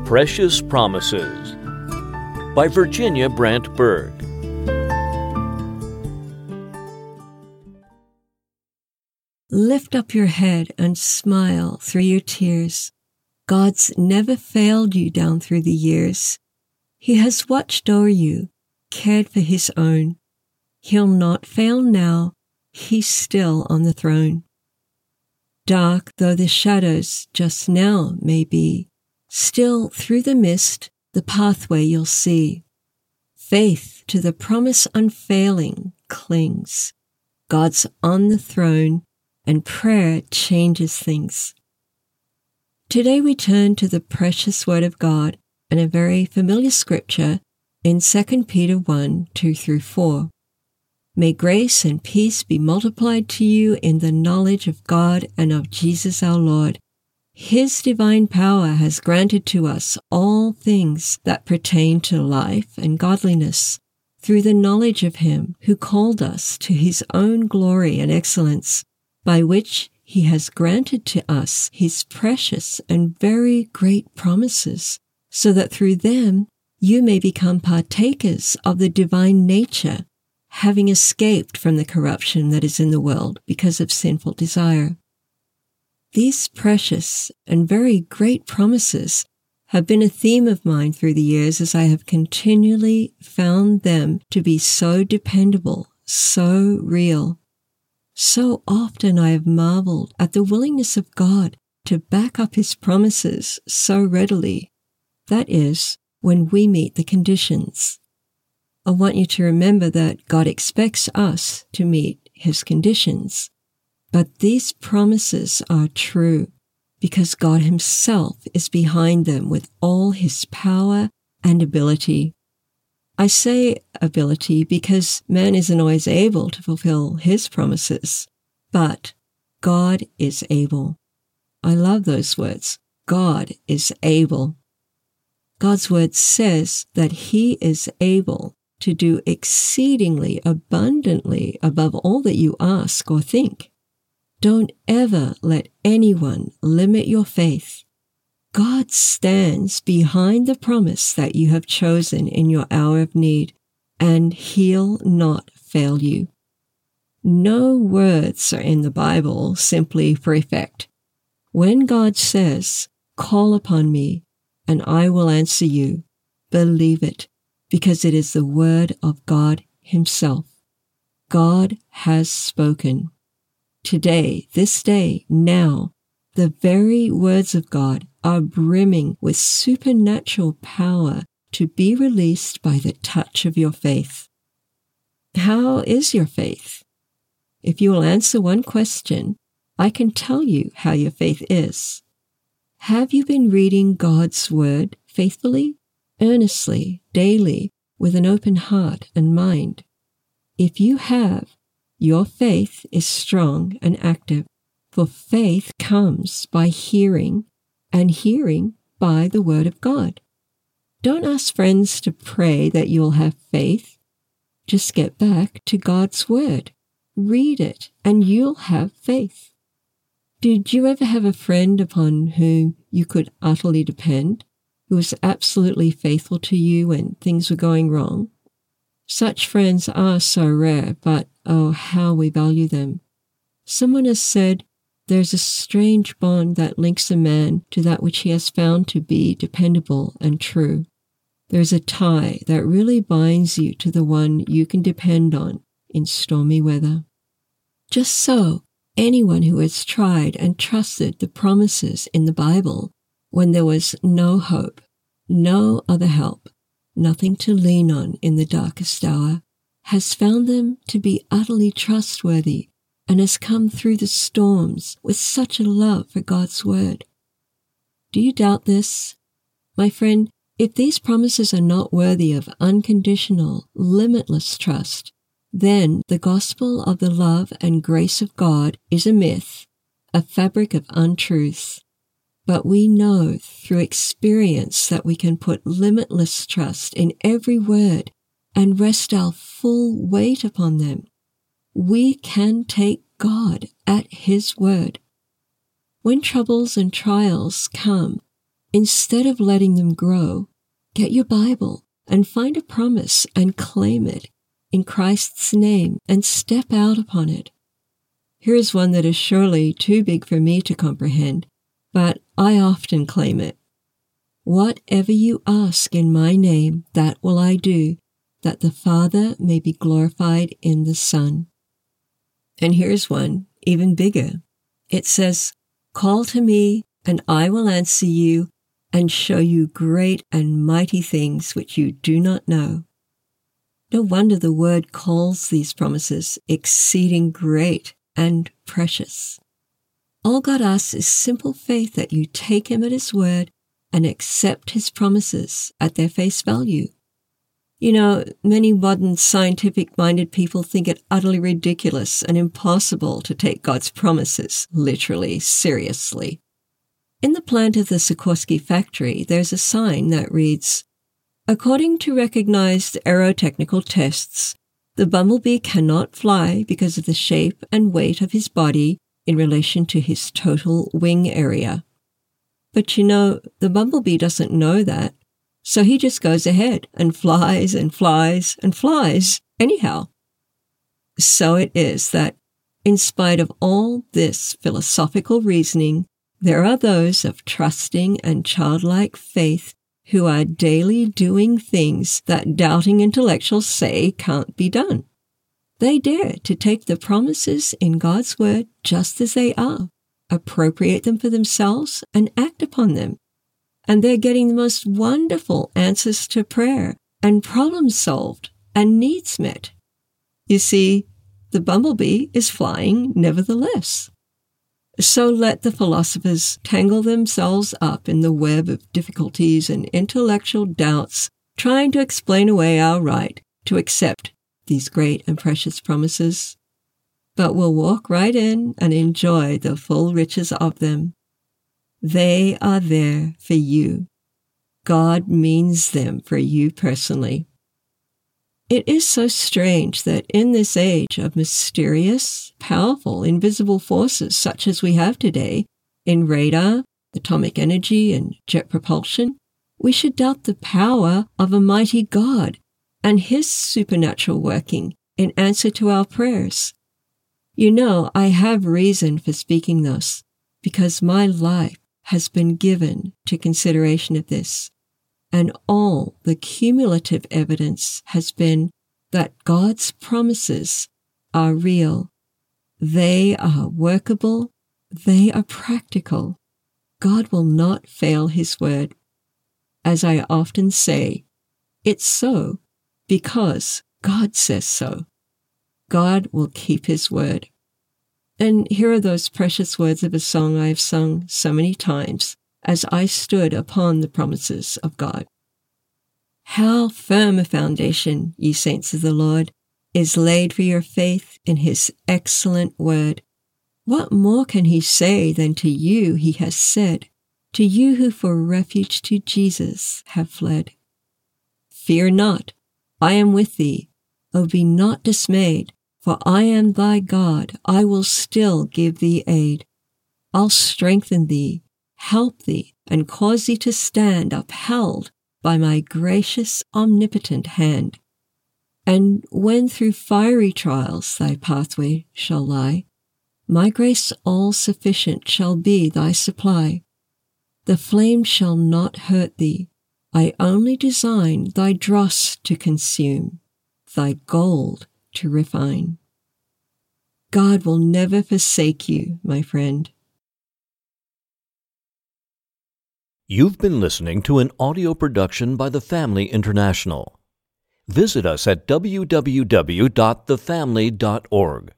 Precious Promises by Virginia Brant Berg. Lift up your head and smile through your tears. God's never failed you down through the years. He has watched o'er you, cared for His own. He'll not fail now, He's still on the throne. Dark though the shadows just now may be, still through the mist the pathway you'll see. Faith to the promise unfailing clings. God's on the throne, and prayer changes things. Today we turn to the precious Word of God and a very familiar scripture in 2 Peter 1, 2-4. May grace and peace be multiplied to you in the knowledge of God and of Jesus our Lord. His divine power has granted to us all things that pertain to life and godliness, through the knowledge of Him who called us to His own glory and excellence, by which He has granted to us His precious and very great promises, so that through them you may become partakers of the divine nature, having escaped from the corruption that is in the world because of sinful desire. These precious and very great promises have been a theme of mine through the years, as I have continually found them to be so dependable, so real. So often I have marveled at the willingness of God to back up His promises so readily. That is, when we meet the conditions. I want you to remember that God expects us to meet His conditions. But these promises are true because God Himself is behind them with all His power and ability. I say ability because man isn't always able to fulfill His promises, but God is able. I love those words. God is able. God's word says that He is able to do exceedingly abundantly above all that you ask or think. Don't ever let anyone limit your faith. God stands behind the promise that you have chosen in your hour of need, and He'll not fail you. No words are in the Bible simply for effect. When God says, "Call upon me, and I will answer you," believe it, because it is the word of God Himself. God has spoken. Today, this day, now, the very words of God are brimming with supernatural power to be released by the touch of your faith. How is your faith? If you will answer one question, I can tell you how your faith is. Have you been reading God's Word faithfully, earnestly, daily, with an open heart and mind? If you have, your faith is strong and active, for faith comes by hearing, and hearing by the Word of God. Don't ask friends to pray that you'll have faith. Just get back to God's Word. Read it, and you'll have faith. Did you ever have a friend upon whom you could utterly depend, who was absolutely faithful to you when things were going wrong? Such friends are so rare, but oh, how we value them. Someone has said, there's a strange bond that links a man to that which he has found to be dependable and true. There's a tie that really binds you to the one you can depend on in stormy weather. Just so, anyone who has tried and trusted the promises in the Bible when there was no hope, no other help, nothing to lean on in the darkest hour, has found them to be utterly trustworthy and has come through the storms with such a love for God's Word. Do you doubt this? My friend, if these promises are not worthy of unconditional, limitless trust, then the gospel of the love and grace of God is a myth, a fabric of untruths. But we know through experience that we can put limitless trust in every word and rest our full weight upon them. We can take God at His word. When troubles and trials come, Instead of letting them grow, get your Bible and find a promise and claim it in Christ's name and step out upon it. Here is one that is surely too big for me to comprehend, but I often claim it. Whatever you ask in my name, that will I do, that the Father may be glorified in the Son. And here's one, even bigger. It says, call to me, and I will answer you, and show you great and mighty things which you do not know. No wonder the Word calls these promises exceeding great and precious. All God asks is simple faith that you take Him at His word and accept His promises at their face value. You know, many modern scientific-minded people think it utterly ridiculous and impossible to take God's promises literally, seriously. In the plant of the Sikorsky factory, there's a sign that reads, according to recognized aerotechnical tests, the bumblebee cannot fly because of the shape and weight of his body in relation to his total wing area. But you know, the bumblebee doesn't know that, so he just goes ahead and flies and flies and flies anyhow. So it is that, in spite of all this philosophical reasoning, there are those of trusting and childlike faith who are daily doing things that doubting intellectuals say can't be done. They dare to take the promises in God's word just as they are, appropriate them for themselves, and act upon them. And they're getting the most wonderful answers to prayer and problems solved and needs met. You see, the bumblebee is flying nevertheless. So let the philosophers tangle themselves up in the web of difficulties and intellectual doubts, trying to explain away our right to accept these great and precious promises. But we'll walk right in and enjoy the full riches of them. They are there for you. God means them for you personally. It is so strange that in this age of mysterious, powerful, invisible forces such as we have today, in radar, atomic energy, and jet propulsion, we should doubt the power of a mighty God and His supernatural working in answer to our prayers. You know, I have reason for speaking thus, because my life has been given to consideration of this. And all the cumulative evidence has been that God's promises are real. They are workable. They are practical. God will not fail His word. As I often say, it's so because God says so. God will keep His word. And here are those precious words of a song I have sung so many times, as I stood upon the promises of God. How firm a foundation, ye saints of the Lord, is laid for your faith in His excellent word. What more can He say than to you He has said, to you who for refuge to Jesus have fled? Fear not, I am with thee. O be not dismayed, for I am thy God. I will still give thee aid. I'll strengthen thee, help thee, and cause thee to stand upheld by my gracious, omnipotent hand. And when through fiery trials thy pathway shall lie, my grace all-sufficient shall be thy supply. The flame shall not hurt thee. I only design thy dross to consume, thy gold to refine. God will never forsake you, my friend. You've been listening to an audio production by The Family International. Visit us at www.thefamily.org.